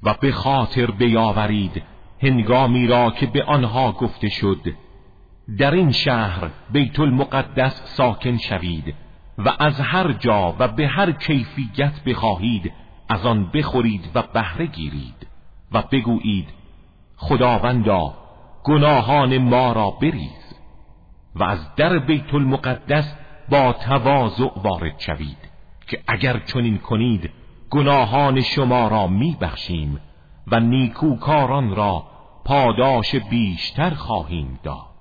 و به خاطر بیاورید هنگامی را که به آنها گفته شد در این شهر بیت المقدس ساکن شوید و از هر جا و به هر کیفیت بخواهید از آن بخورید و بهره گیرید و بگویید خداوندا گناهان ما را بریز و از در بیت المقدس با تواضع وارد شوید که اگر چنین کنید گناهان شما را میبخشیم و نیکوکاران را پاداش بیشتر خواهیم داد.